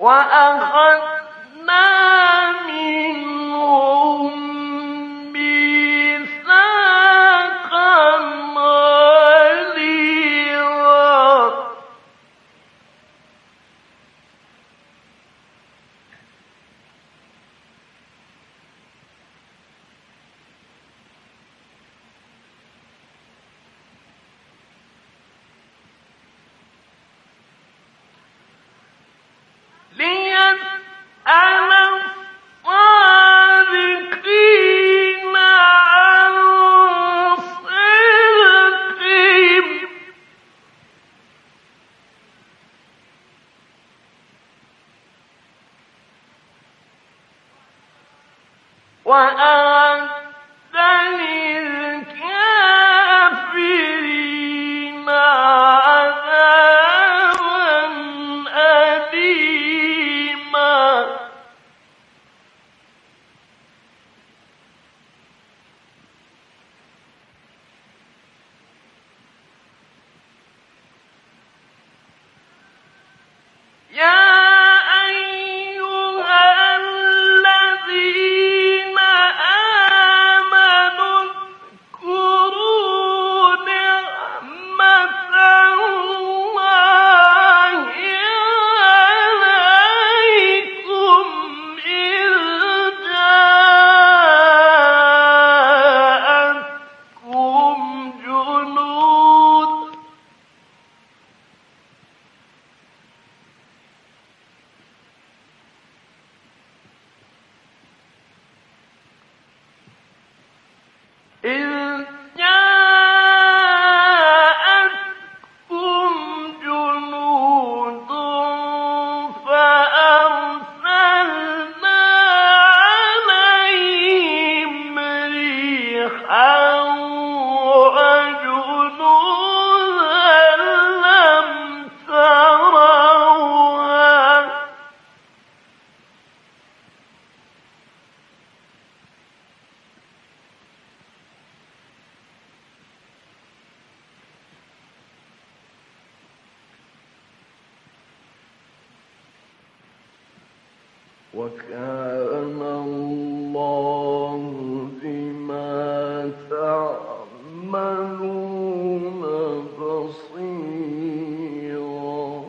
وأخذنا منهم ميثاقا غليظا ليسأل الصادقين عن صدقهم وأعد للكافرين عذابا أليما يا أيها الذين آمنوا اذكروا نعمة الله عليكم إذ جاءتكم جنود فأرسلنا عليهم ريحا وجنودا لم تروها وكان الله بما تعملون بصيرا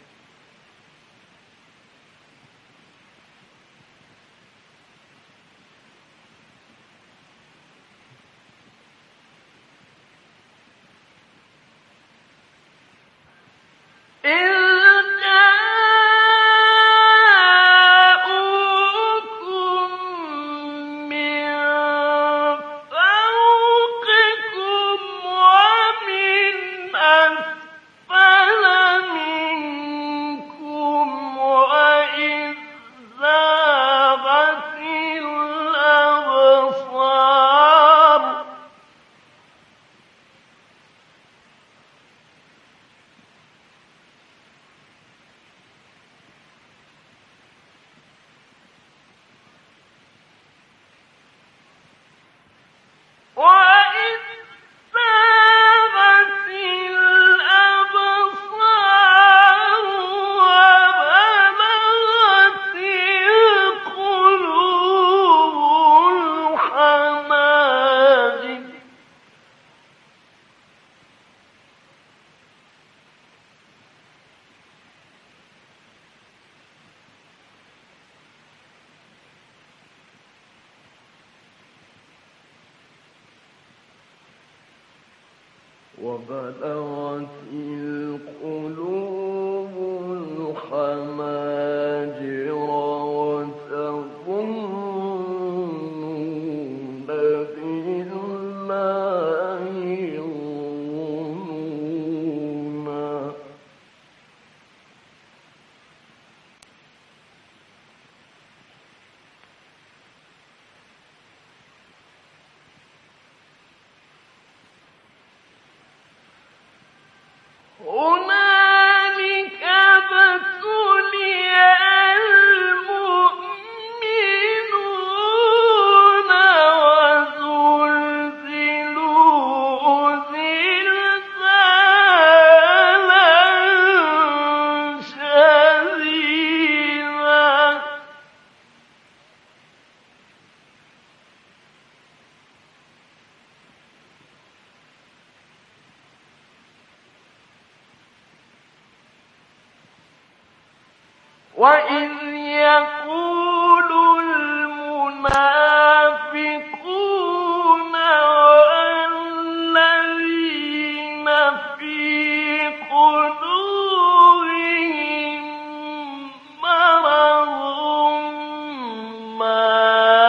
وبلغت القلوب الحناجر وتظنون بالله الظنونا هنالك وإذ يقول المنافقون والذين في قلوبهم مرض ما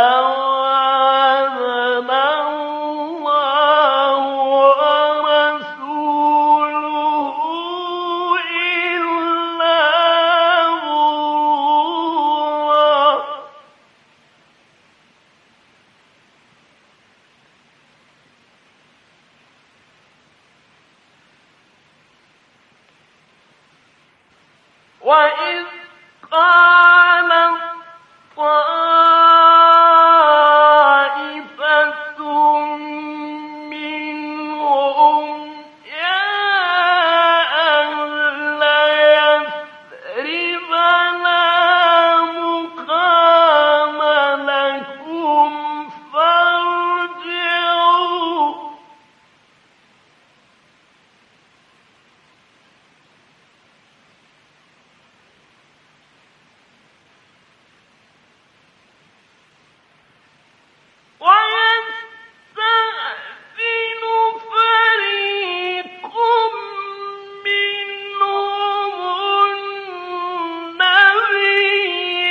وعدنا الله ورسوله إلا غرورا. وإذ قالت طائفة منهم يا أهل يثرب لا مقام لكم فارجعوا. ويستأذن فريق منهم النبي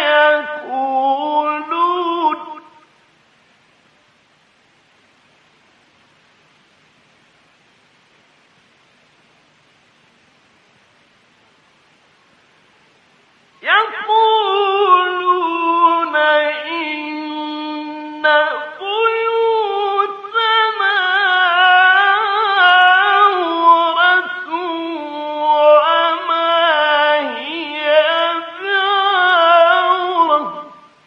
يقولون إن بيوتنا عورة وما هي بعورة.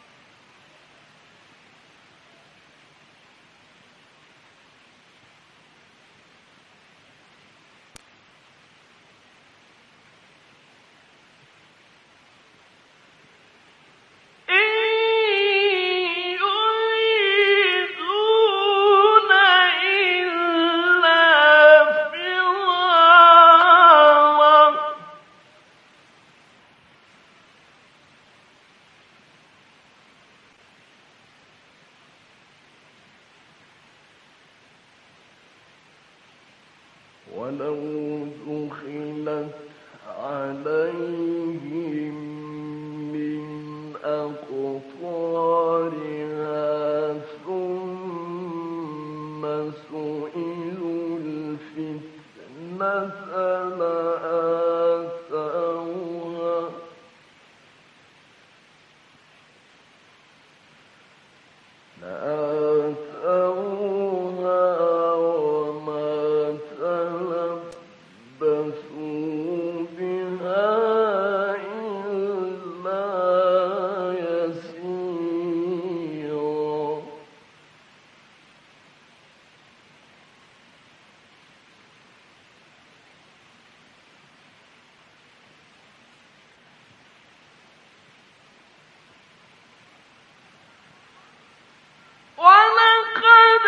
إن يريدون إلا فرارا. ولو دخلت عليهم من أقطارها ثم سئلوا الفتنة لآتوها وما تلبثوا بها إلا يسيرا. ولقد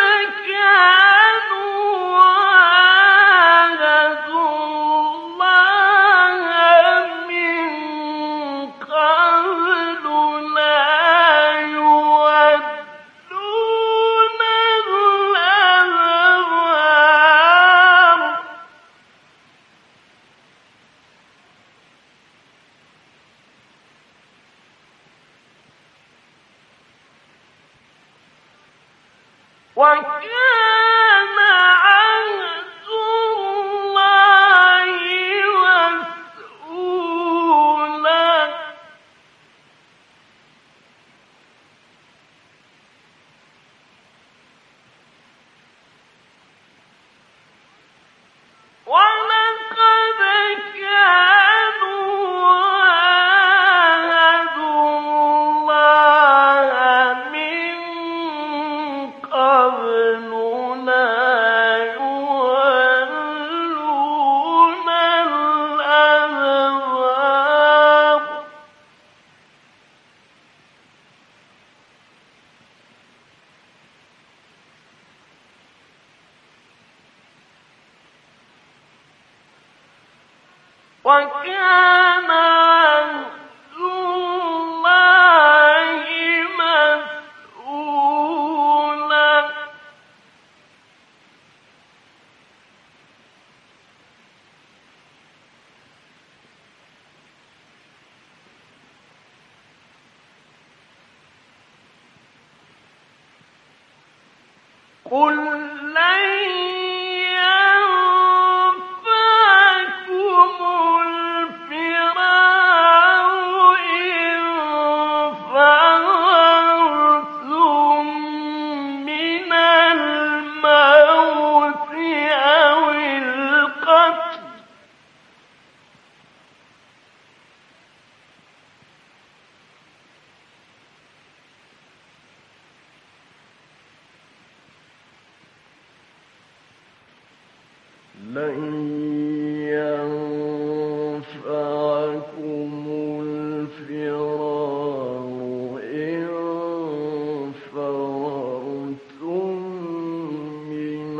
كانوا عاهدوا الله من قبل لا يودون الأدبار. وكان عهد الله مسؤولا. ولقد كانوا عاهدوا الله من قبل لا يولون الأدبار. وكان عهد قل لن ينفعكم الفرار إن فررتم من الموت أو القتل لن ينفعكم الفرار إن فررتم من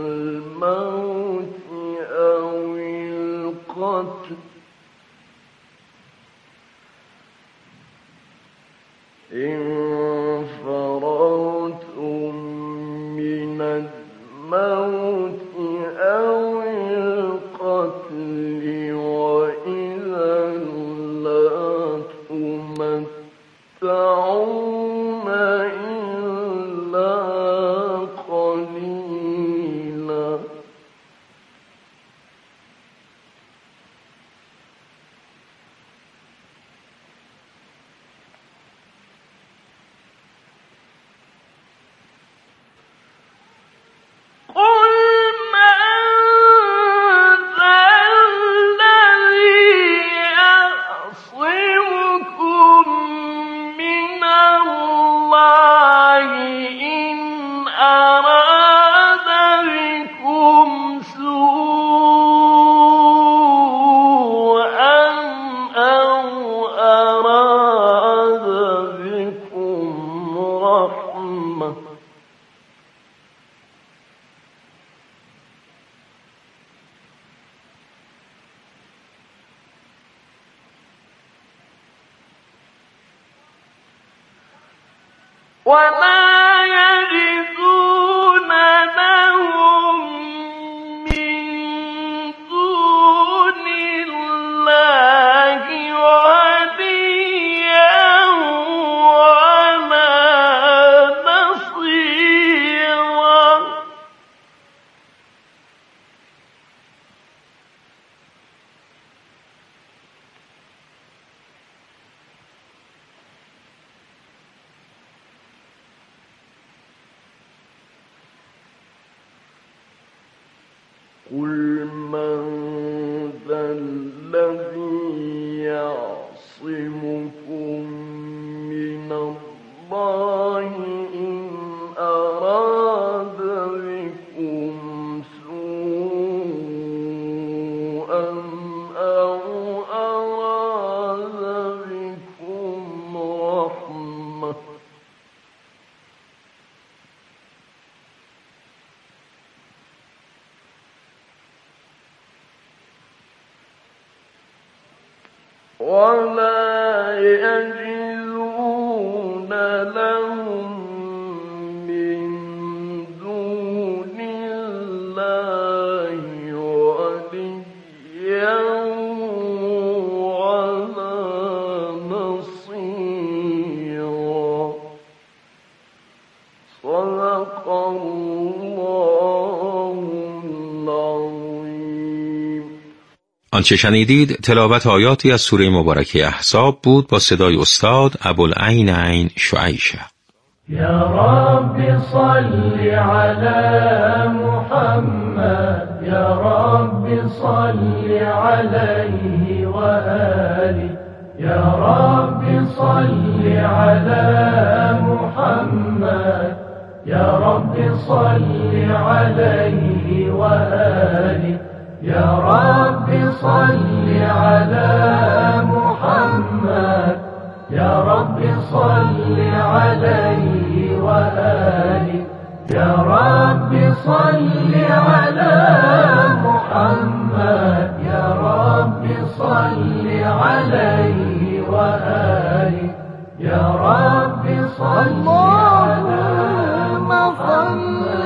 الموت أو القتل إن فررتم من الموت أو القتل وإذا لا تمتعون إلا قليلا قل من ذا الذي يعصمكم من الله إن أراد بكم سوءا أو أراد بكم رحمة ولا يجدون لهم من دون الله وليا ولا نصيرا قل من ذا الذي يعصمكم من الله إن أراد بكم سوءا أو أراد بكم رحمة ولا يجدون لهم من دون الله وليا ولا نصيرا صدق الله العظيم. آنچه شنیدید تلاوت آیاتی از سوره مبارکه احزاب بود با صدای استاد ابوالعین شعیشه. یا رب صل علی محمد یا رب صل علیه و آله یا رب صل علی محمد یا رب صل علیه و آله يا رب صل على محمد يا رب صل عليه وآله يا رب صل على محمد يا رب صل عليه وآله يا رب صل على محمد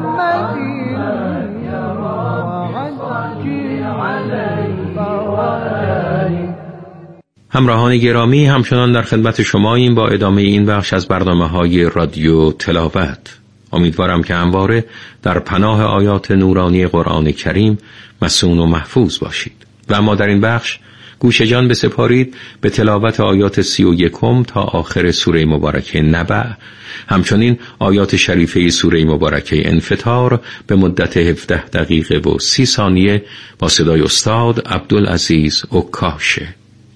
عليه همراهان گرامی، همچنان در خدمت شماییم با ادامه این بخش از برنامه‌های رادیو تلاوت. امیدوارم که همواره در پناه آیات نورانی قرآن کریم مصون و محفوظ باشید. و اما در این بخش گوش جان بسپارید به تلاوت آیات 31 تا آخر سوره مبارکه نبع، همچنین آیات شریفه سوره مبارکه انفطار به مدت 17 دقیقه و 30 ثانیه با صدای استاد عبدالعزیز عکاشه.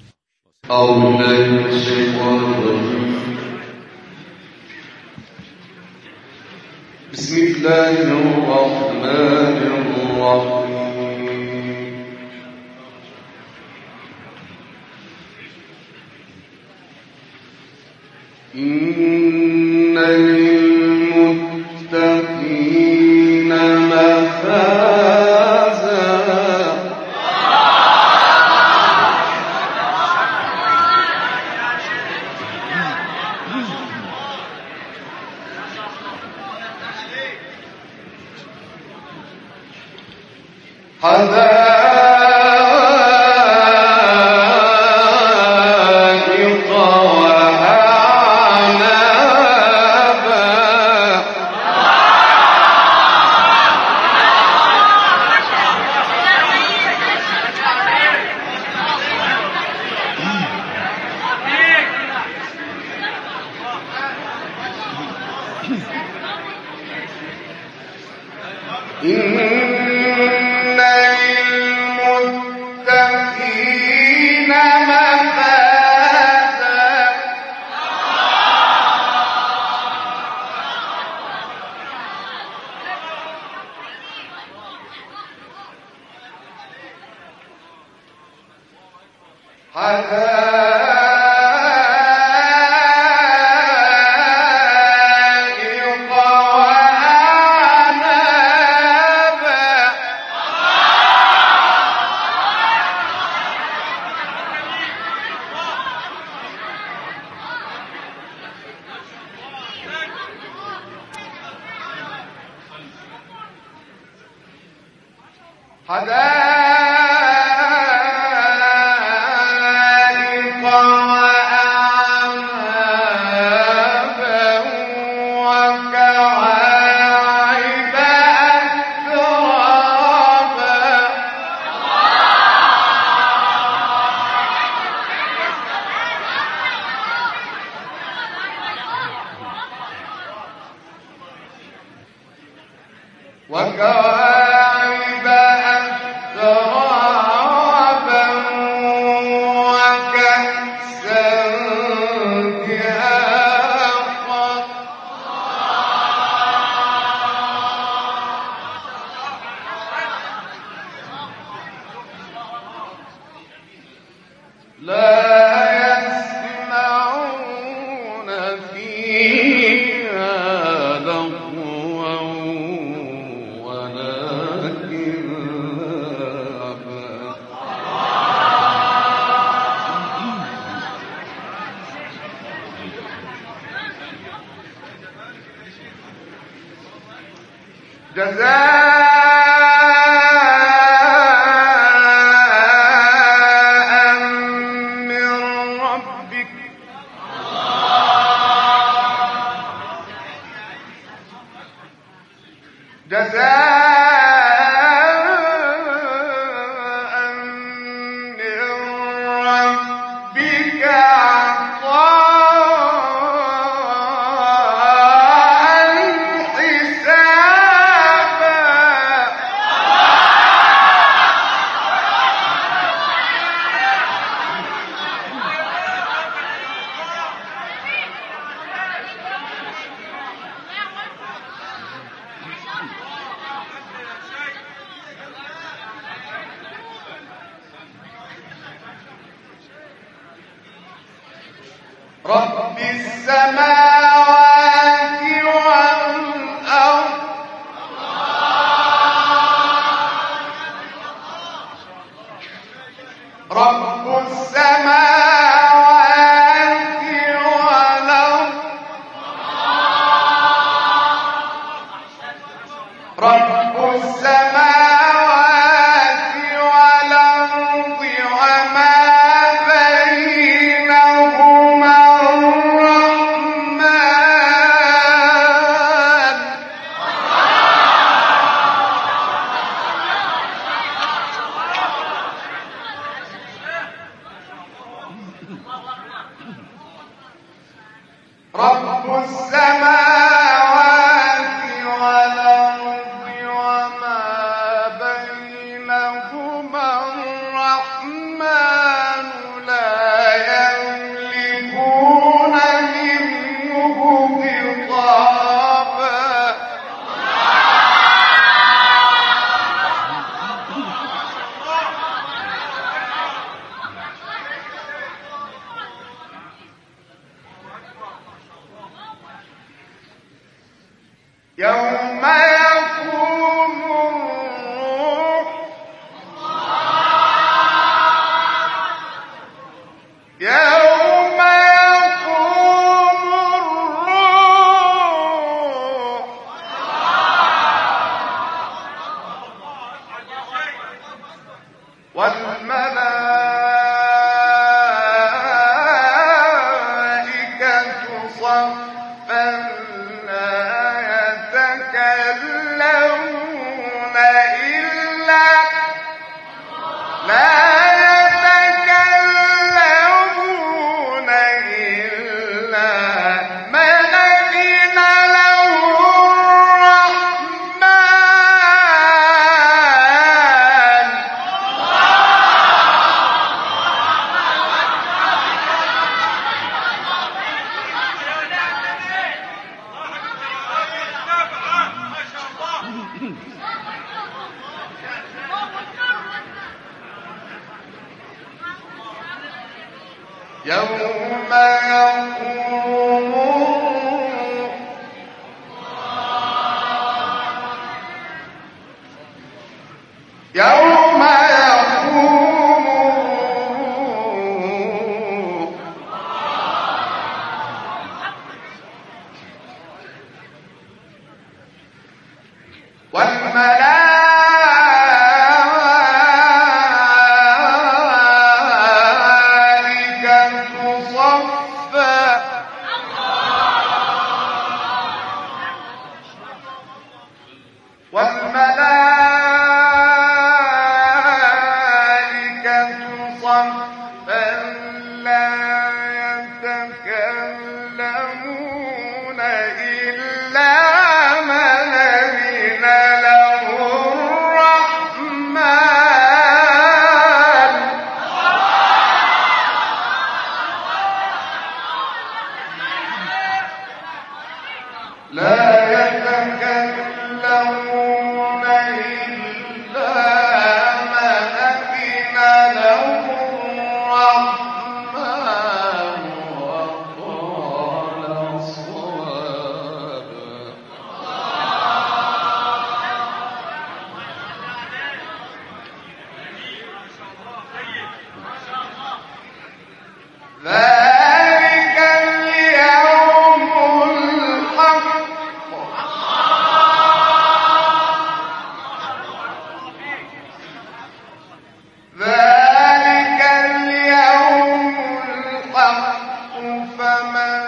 بسم الله الرحمن الرحیم. إن للمتقين مفازا رب السماوات والأرض رب السماوات والأرض رب السماوات والأرض وما بينهما والملائكة صفا لا يتكلمون إلا من أذن له الرحمن. يوم يقوم والملائكة صفا لا يتكلمون إلا من أذن له الرحمن. لا يتكلمون إلا من أذن له الرحمن وقال صوابا. ذلك اليوم الحق. ذلك اليوم الحق فمن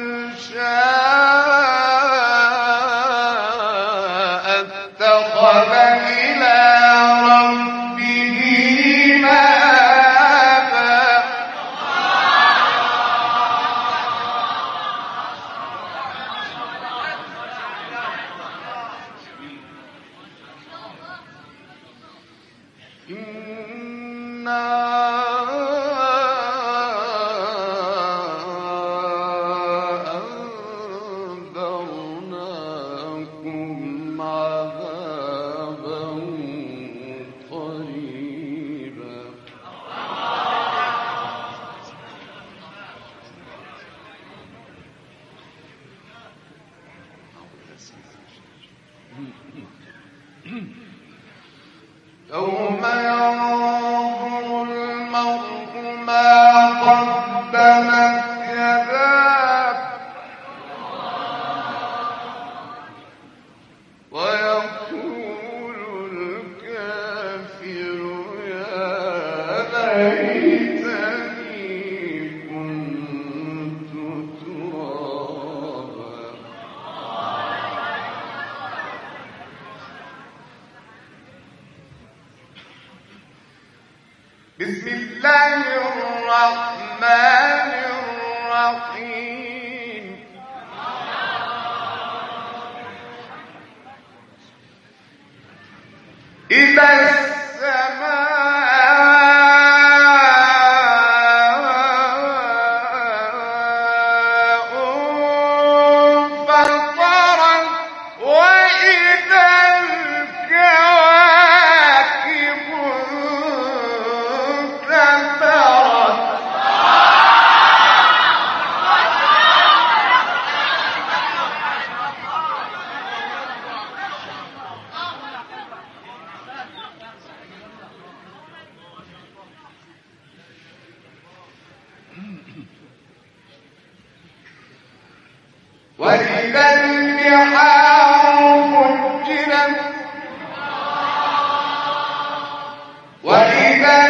شاء اتخذ إلى ربه مآبا. إنا أنذرناكم عذابا قريبا. يوم ينظر المرء ما قدمت يداه ويقول الكافر يا ليتني كنت ترابا. بسم الله الرحمن الرحيم. إذا السماء انفطرت وإذا الكواكب انتثرت. وإذا البحار فجرت وإذا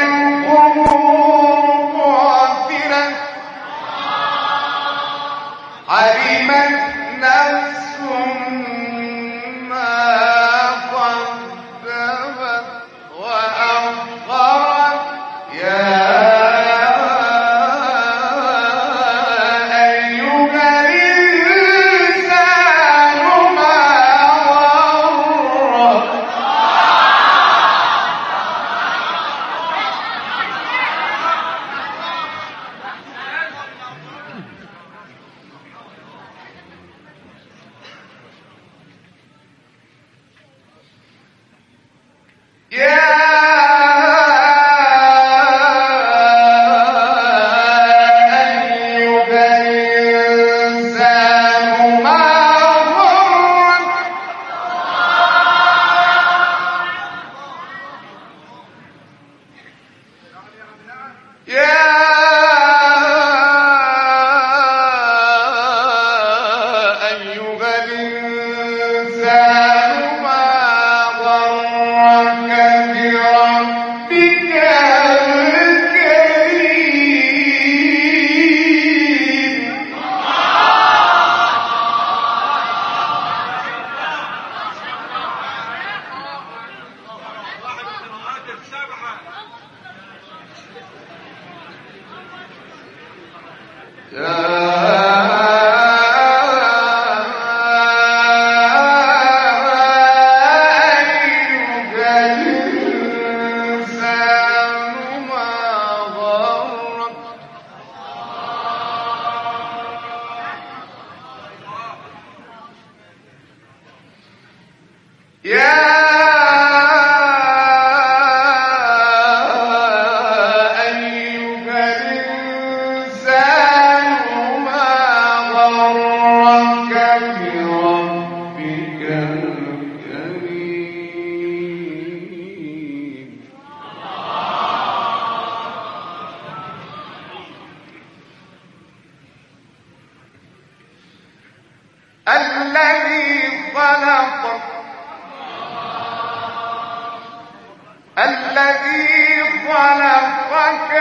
الذي خلقك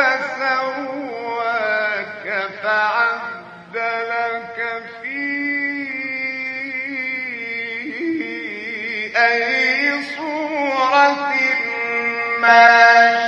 فسواك فعدلك في أي صورة ما